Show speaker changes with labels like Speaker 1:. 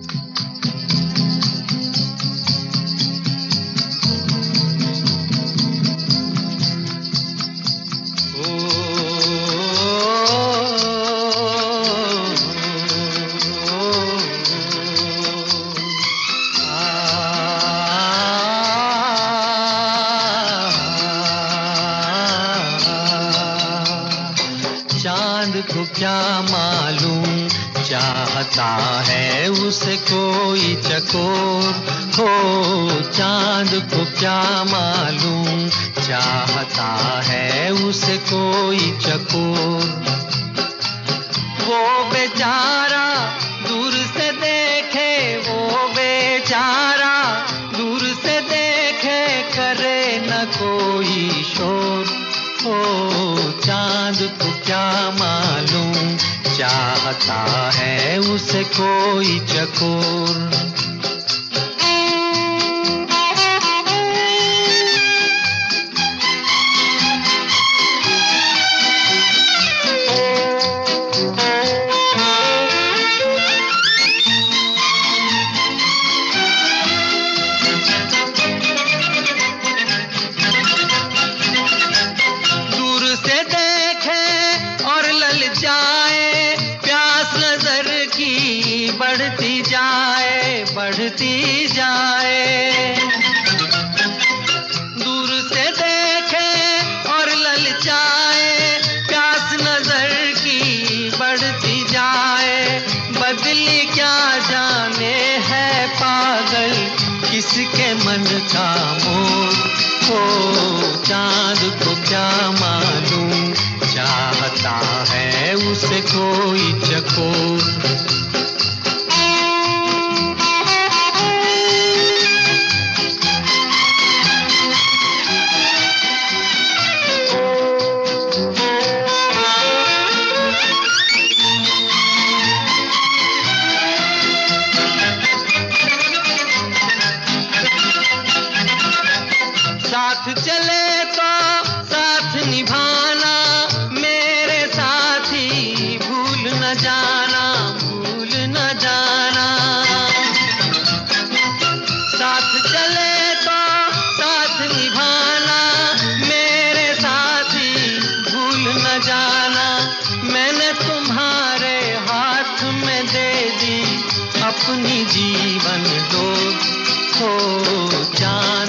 Speaker 1: चांद को क्या मालूम चाहता है उसे कोई चकोर हो। चांद को क्या मालूम चाहता है उसे कोई चकोर। वो बेचारा दूर से देखे, वो बेचारा दूर से देखे, करे न कोई शोर हो। चांद को क्या मालूम चाहता है उसे कोई चकोर। बढ़ती जाए, बढ़ती जाए। दूर से देखे और ललचाए, प्यास नजर की बढ़ती जाए। बदली क्या जाने है पागल किसके मन का मोर हो। चांद को क्या मालूम चाहता है उसे कोई चकोर। साथ चले तो साथ निभाना, मेरे साथी भूल न जाना, भूल न जाना। साथ चले तो साथ निभाना, मेरे साथी भूल न जाना। मैंने तुम्हारे हाथ में दे दी अपनी जीवन डोर हो।